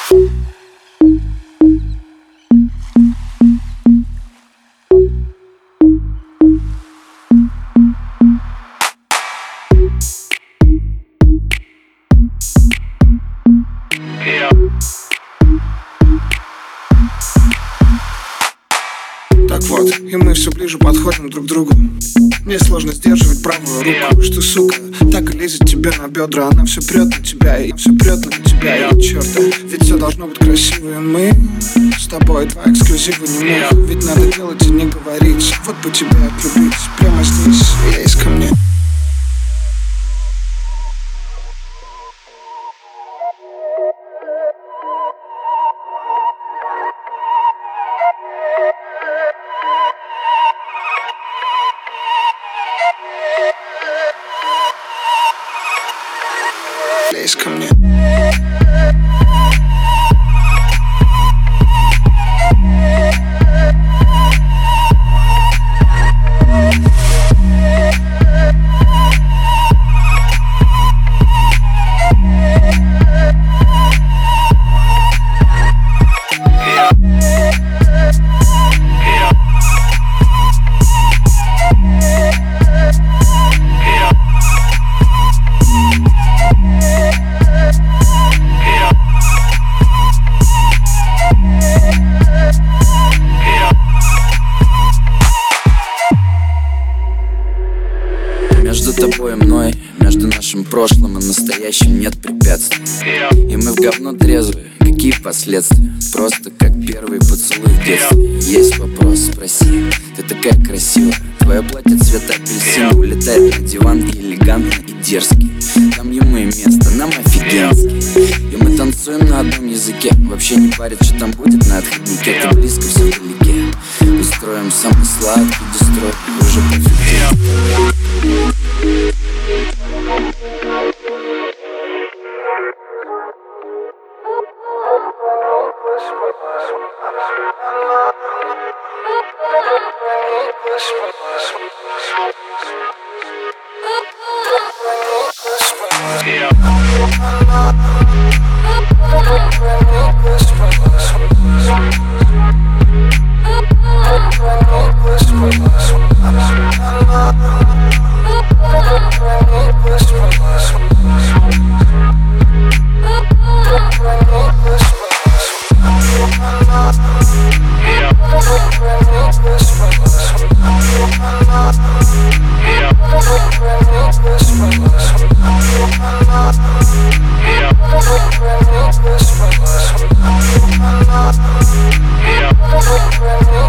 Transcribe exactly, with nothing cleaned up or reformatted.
Так вот, и мы все ближе подходим друг к другу. Мне сложно сдерживать правую руку. Что, сука, так и лезет тебе на бедра. Она все прет на тебя, и все прет на тебя. И черта, ведь все должно быть красиво. И мы с тобой два эксклюзива не мог. Ведь надо делать и не говорить. Вот бы тебя отлюбить прямо здесь, лезь ко мне. Лезь ко мне. Между тобой и мной, между нашим прошлым и настоящим нет препятствий. И мы в говно трезвые, какие последствия? Просто как первый поцелуй в детстве. Есть вопрос, спроси, ты такая красивая. Твое платье цвета апельсина улетает на диван и элегантно, и дерзкий. Там ему и место, нам офигенский. И мы танцуем на одном языке. Вообще не парит, что там будет на отходнике. Ты близко, все вдалеке. Устроим самый сладкий дестрой. Уже пофиг. Yeah.